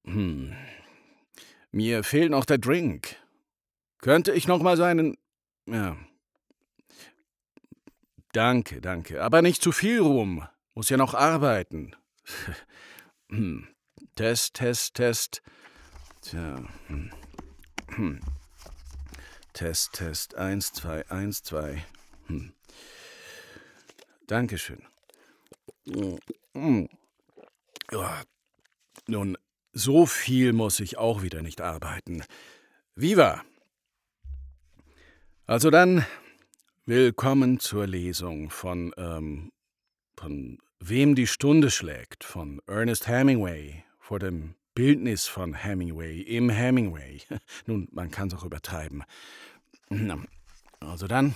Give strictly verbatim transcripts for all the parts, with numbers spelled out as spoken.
Hm. Mir fehlt noch der Drink. Könnte ich noch mal seinen... Ja, danke, danke. Aber nicht zu viel rum. Muss ja noch arbeiten. Hm. Test, Test, Test. Tja. Hm. Hm. Test, Test. Eins, zwei, eins, zwei. Hm. Dankeschön. Hm. Ja. Nun, so viel muss ich auch wieder nicht arbeiten. Viva! Also dann, willkommen zur Lesung von, ähm, von Wem die Stunde schlägt, von Ernest Hemingway, vor dem Bildnis von Hemingway, im Hemingway. Nun, man kann es auch übertreiben. Also dann.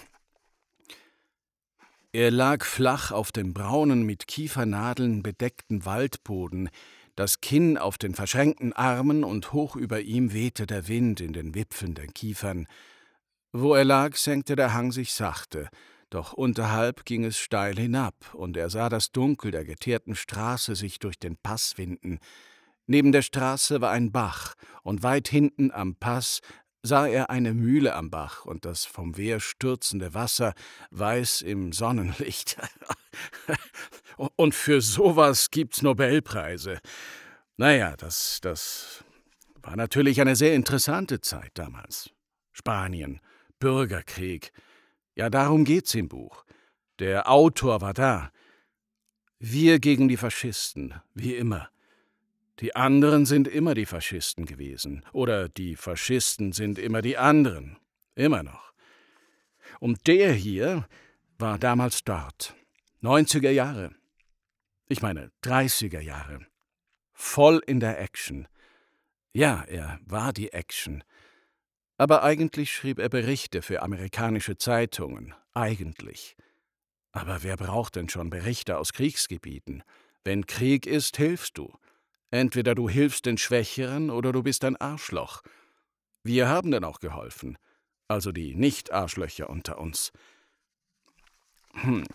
Er lag flach auf dem braunen, mit Kiefernadeln bedeckten Waldboden, das Kinn auf den verschränkten Armen, und hoch über ihm wehte der Wind in den Wipfeln der Kiefern. Wo er lag, senkte der Hang sich sachte, doch unterhalb ging es steil hinab, und er sah das Dunkel der geteerten Straße sich durch den Pass winden. Neben der Straße war ein Bach, und weit hinten am Pass sah er eine Mühle am Bach und das vom Wehr stürzende Wasser weiß im Sonnenlicht. Und für sowas gibt's Nobelpreise. Naja, das, das war natürlich eine sehr interessante Zeit damals. Spanien, Bürgerkrieg. Ja, darum geht's im Buch. Der Autor war da. Wir gegen die Faschisten, wie immer. Die anderen sind immer die Faschisten gewesen. Oder die Faschisten sind immer die anderen. Immer noch. Und der hier war damals dort. neunziger Jahre. Ich meine, dreißiger Jahre. Voll in der Action. Ja, er war die Action. Aber eigentlich schrieb er Berichte für amerikanische Zeitungen. Eigentlich. Aber wer braucht denn schon Berichte aus Kriegsgebieten? Wenn Krieg ist, hilfst du. Entweder du hilfst den Schwächeren oder du bist ein Arschloch. Wir haben dann auch geholfen. Also die Nicht-Arschlöcher unter uns. Hm.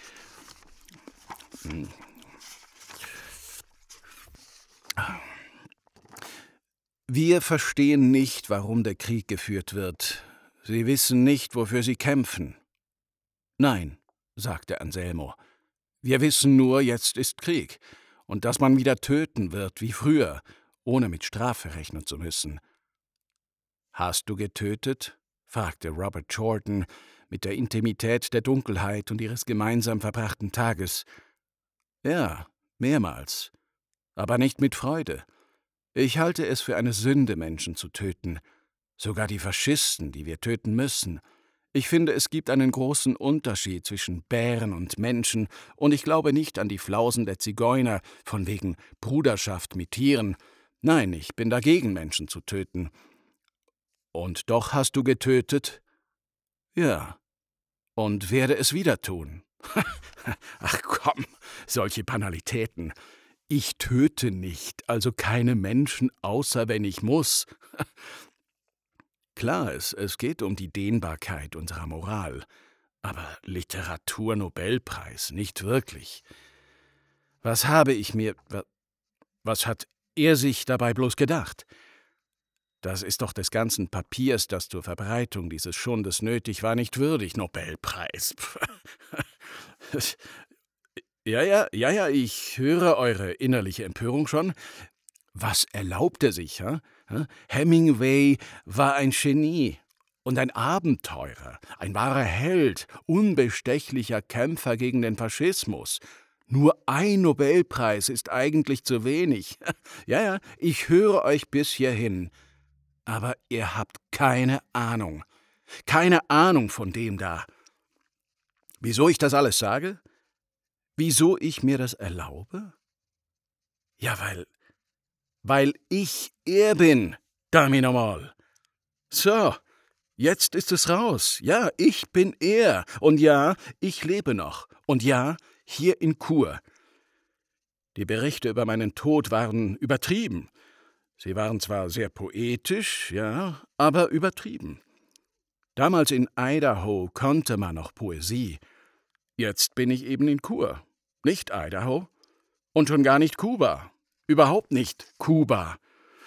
Hm. Wir verstehen nicht, warum der Krieg geführt wird. Sie wissen nicht, wofür sie kämpfen. Nein, sagte Anselmo. Wir wissen nur, jetzt ist Krieg. Und dass man wieder töten wird, wie früher, ohne mit Strafe rechnen zu müssen. »Hast du getötet?« fragte Robert Jordan mit der Intimität der Dunkelheit und ihres gemeinsam verbrachten Tages. »Ja, mehrmals. Aber nicht mit Freude. Ich halte es für eine Sünde, Menschen zu töten. Sogar die Faschisten, die wir töten müssen. Ich finde, es gibt einen großen Unterschied zwischen Bären und Menschen, und ich glaube nicht an die Flausen der Zigeuner, von wegen Bruderschaft mit Tieren. Nein, ich bin dagegen, Menschen zu töten.« »Und doch hast du getötet?« »Ja. Und werde es wieder tun.« »Ach komm, solche Banalitäten. Ich töte nicht, also keine Menschen, außer wenn ich muss.« Klar, es, es geht um die Dehnbarkeit unserer Moral. Aber Literatur-Nobelpreis, nicht wirklich. Was habe ich mir... Was hat er sich dabei bloß gedacht? Das ist doch des ganzen Papiers, das zur Verbreitung dieses Schundes nötig war, nicht würdig. Nobelpreis. Ja, ja, ja, ja, ich höre eure innerliche Empörung schon. Was erlaubt er sich, ha? Hemingway war ein Genie und ein Abenteurer, ein wahrer Held, unbestechlicher Kämpfer gegen den Faschismus. Nur ein Nobelpreis ist eigentlich zu wenig. Ja, ja, ich höre euch bis hierhin. Aber ihr habt keine Ahnung. Keine Ahnung von dem da. Wieso ich das alles sage? Wieso ich mir das erlaube? Ja, weil... Weil ich er bin, damit nochmal. So, jetzt ist es raus. Ja, ich bin er. Und ja, ich lebe noch. Und ja, hier in Chur. Die Berichte über meinen Tod waren übertrieben. Sie waren zwar sehr poetisch, ja, aber übertrieben. Damals in Idaho konnte man noch Poesie. Jetzt bin ich eben in Chur. Nicht Idaho. Und schon gar nicht Kuba. Überhaupt nicht Kuba.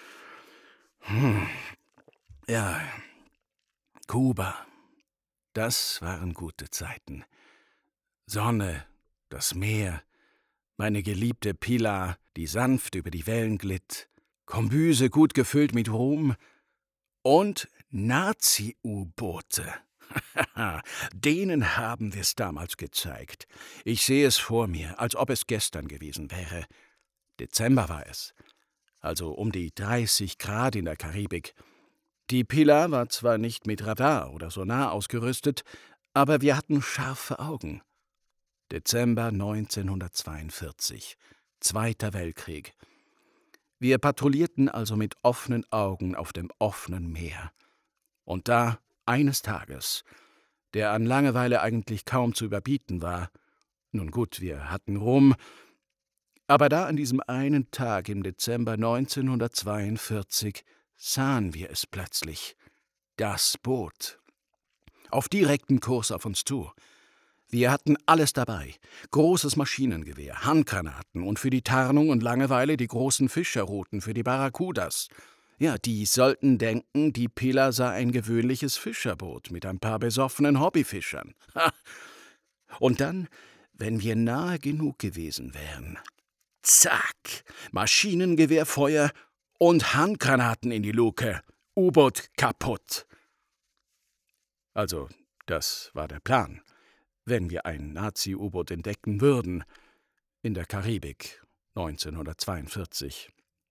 Hm. Ja, Kuba, das waren gute Zeiten. Sonne, das Meer, meine geliebte Pilar, die sanft über die Wellen glitt, Kombüse gut gefüllt mit Ruhm und Nazi-U-Boote. Denen haben wir's damals gezeigt. Ich sehe es vor mir, als ob es gestern gewesen wäre. Dezember war es, also um die dreißig Grad in der Karibik. Die Pilar war zwar nicht mit Radar oder Sonar ausgerüstet, aber wir hatten scharfe Augen. Dezember neunzehnhundertzweiundvierzig, Zweiter Weltkrieg. Wir patrouillierten also mit offenen Augen auf dem offenen Meer. Und da, eines Tages, der an Langeweile eigentlich kaum zu überbieten war, nun gut, wir hatten Rum, aber da an diesem einen Tag im Dezember neunzehnhundertzweiundvierzig sahen wir es plötzlich. Das Boot. Auf direktem Kurs auf uns zu. Wir hatten alles dabei. Großes Maschinengewehr, Handgranaten und für die Tarnung und Langeweile die großen Fischerruten für die Barracudas. Ja, die sollten denken, die Pilar sei ein gewöhnliches Fischerboot mit ein paar besoffenen Hobbyfischern. Ha! Und dann, wenn wir nahe genug gewesen wären, zack, Maschinengewehrfeuer und Handgranaten in die Luke. U-Boot kaputt. Also, das war der Plan, wenn wir ein Nazi-U-Boot entdecken würden, in der Karibik neunzehnhundertzweiundvierzig.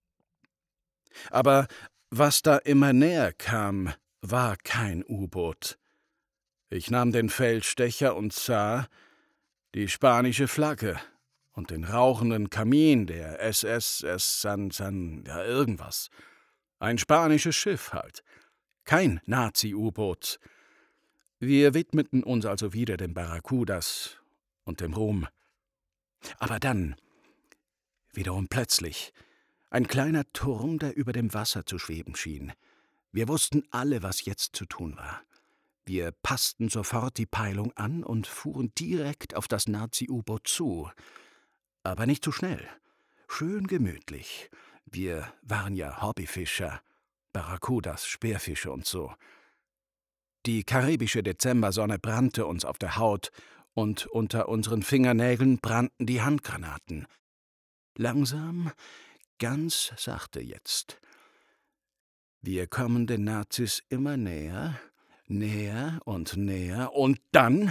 Aber was da immer näher kam, war kein U-Boot. Ich nahm den Feldstecher und sah die spanische Flagge und den rauchenden Kamin der S S S San San, ja irgendwas. Ein spanisches Schiff halt. Kein Nazi-U-Boot. Wir widmeten uns also wieder den Barracudas und dem Ruhm. Aber dann, wiederum plötzlich, ein kleiner Turm, der über dem Wasser zu schweben schien. Wir wussten alle, was jetzt zu tun war. Wir passten sofort die Peilung an und fuhren direkt auf das Nazi-U-Boot zu. Aber nicht zu schnell. Schön gemütlich. Wir waren ja Hobbyfischer, Barracudas, Speerfische und so. Die karibische Dezembersonne brannte uns auf der Haut, und unter unseren Fingernägeln brannten die Handgranaten. Langsam, ganz sachte jetzt. Wir kommen den Nazis immer näher, näher und näher, und dann...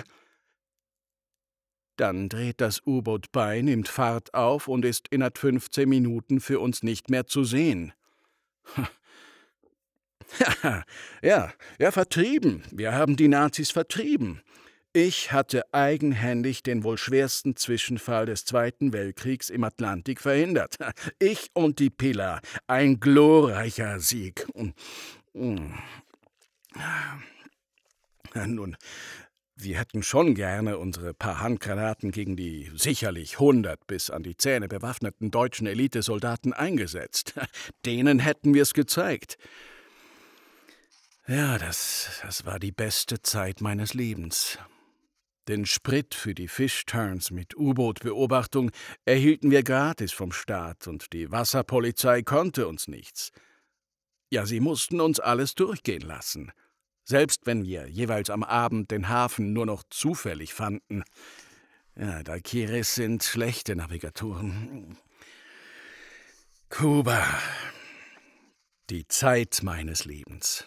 Dann dreht das U-Boot bei, nimmt Fahrt auf und ist innerhalb fünfzehn Minuten für uns nicht mehr zu sehen. ja, ja, vertrieben. Wir haben die Nazis vertrieben. Ich hatte eigenhändig den wohl schwersten Zwischenfall des Zweiten Weltkriegs im Atlantik verhindert. Ich und die Pilar. Ein glorreicher Sieg. Nun, wir hätten schon gerne unsere paar Handgranaten gegen die sicherlich hundert bis an die Zähne bewaffneten deutschen Elitesoldaten eingesetzt. Denen hätten wir es gezeigt. Ja, das, das war die beste Zeit meines Lebens. Den Sprit für die Fish-Turns mit U-Boot-Beobachtung erhielten wir gratis vom Staat, und die Wasserpolizei konnte uns nichts. Ja, sie mussten uns alles durchgehen lassen. Selbst wenn wir jeweils am Abend den Hafen nur noch zufällig fanden. Ja, Daiquiris sind schlechte Navigatoren. Kuba. Die Zeit meines Lebens.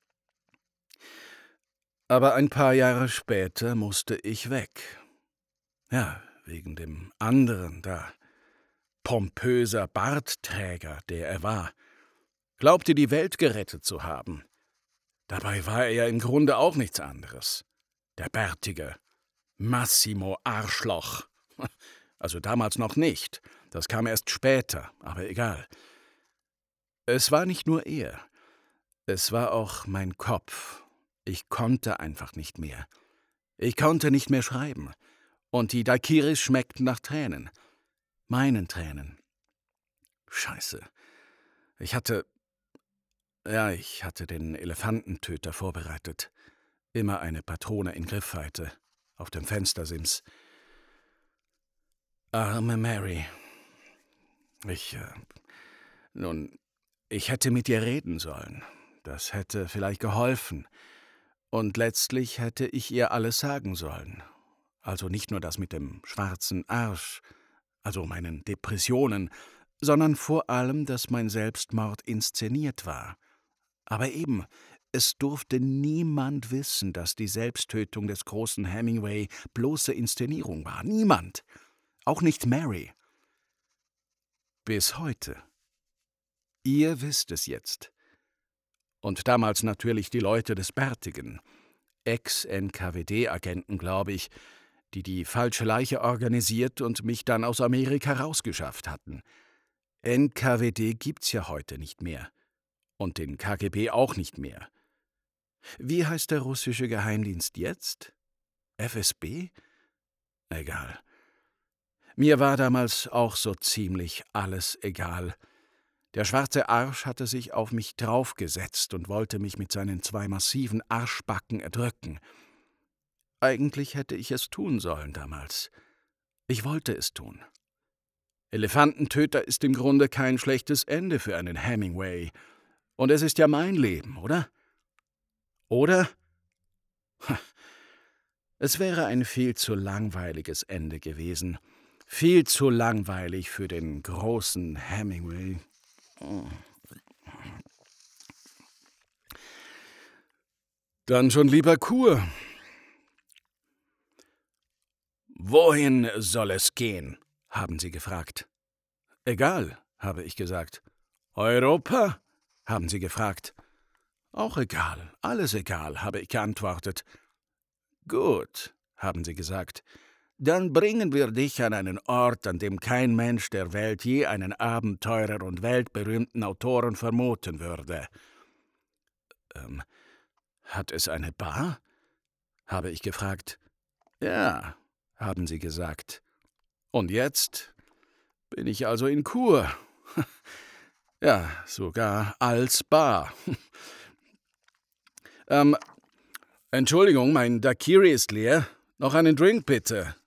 Aber ein paar Jahre später musste ich weg. Ja, wegen dem anderen da. Pompöser Bartträger, der er war. Glaubte, die Welt gerettet zu haben. Dabei war er ja im Grunde auch nichts anderes. Der Bärtige. Massimo Arschloch. Also damals noch nicht. Das kam erst später, aber egal. Es war nicht nur er. Es war auch mein Kopf. Ich konnte einfach nicht mehr. Ich konnte nicht mehr schreiben. Und die Daiquiris schmeckten nach Tränen. Meinen Tränen. Scheiße. Ich hatte... Ja, ich hatte den Elefantentöter vorbereitet. Immer eine Patrone in Griffweite. Auf dem Fenstersims. Arme Mary. Ich, äh, nun, Ich hätte mit ihr reden sollen. Das hätte vielleicht geholfen. Und letztlich hätte ich ihr alles sagen sollen. Also nicht nur das mit dem schwarzen Arsch, also meinen Depressionen, sondern vor allem, dass mein Selbstmord inszeniert war. Aber eben, es durfte niemand wissen, dass die Selbsttötung des großen Hemingway bloße Inszenierung war. Niemand. Auch nicht Mary. Bis heute. Ihr wisst es jetzt. Und damals natürlich die Leute des Bärtigen. Ex-N K W D-Agenten, glaube ich, die die falsche Leiche organisiert und mich dann aus Amerika rausgeschafft hatten. N K W D gibt's ja heute nicht mehr. Und den K G B auch nicht mehr. Wie heißt der russische Geheimdienst jetzt? F S B? Egal. Mir war damals auch so ziemlich alles egal. Der schwarze Arsch hatte sich auf mich draufgesetzt und wollte mich mit seinen zwei massiven Arschbacken erdrücken. Eigentlich hätte ich es tun sollen damals. Ich wollte es tun. Elefantentöter ist im Grunde kein schlechtes Ende für einen Hemingway. Und es ist ja mein Leben, oder? Oder? Es wäre ein viel zu langweiliges Ende gewesen. Viel zu langweilig für den großen Hemingway. Dann schon lieber Kur. »Wohin soll es gehen?« haben sie gefragt. »Egal«, habe ich gesagt. »Europa?« haben sie gefragt. »Auch egal, alles egal«, habe ich geantwortet. »Gut«, haben sie gesagt. »Dann bringen wir dich an einen Ort, an dem kein Mensch der Welt je einen Abenteurer und weltberühmten Autoren vermuten würde.« Ähm, »Hat es eine Bar?« habe ich gefragt. »Ja«, haben sie gesagt. »Und jetzt bin ich also in Kur. Ja, sogar als Bar. ähm, Entschuldigung, mein Daiquiri ist leer. Noch einen Drink, bitte.«